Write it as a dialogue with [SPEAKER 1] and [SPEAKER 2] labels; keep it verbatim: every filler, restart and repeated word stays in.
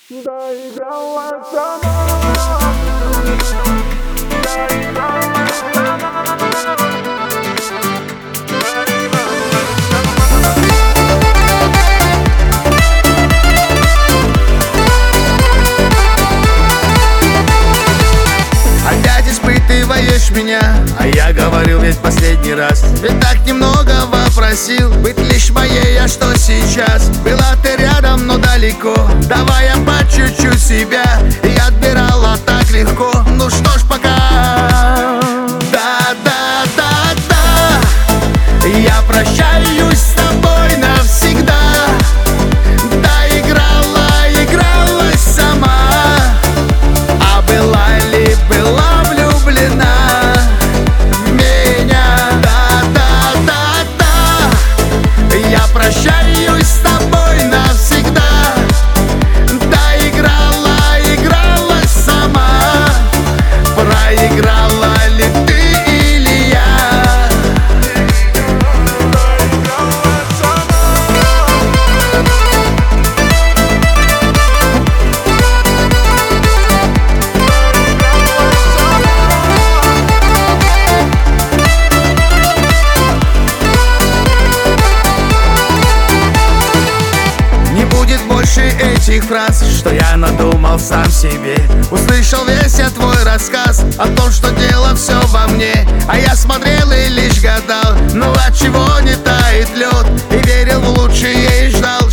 [SPEAKER 1] Доиграла сама, доиграла сама.
[SPEAKER 2] Опять испытываешь меня, а я говорил ведь последний раз. Ведь так немного вопросил быть лишь моей, а что сейчас? Была ты рядом, но далеко. Давай я по чуть-чуть себя, и отбирала так легко. Ну что ж, пока. Да, да, да, да, я прощаюсь с тобой навсегда. Доиграла, игралась сама. А была ли, была влюблена в меня? Да, да, да, да, я прощаюсь с тобой навсегда. Доиграла, игралась сама. Проиграла ли ты или я? Не будет больше этих фраз, что я надумал сам себе. Услышал весь я твой рассказ о том, что дело все во мне. А я смотрел и лишь гадал, ну от чего не тает лед. И верил в лучшее и ждал,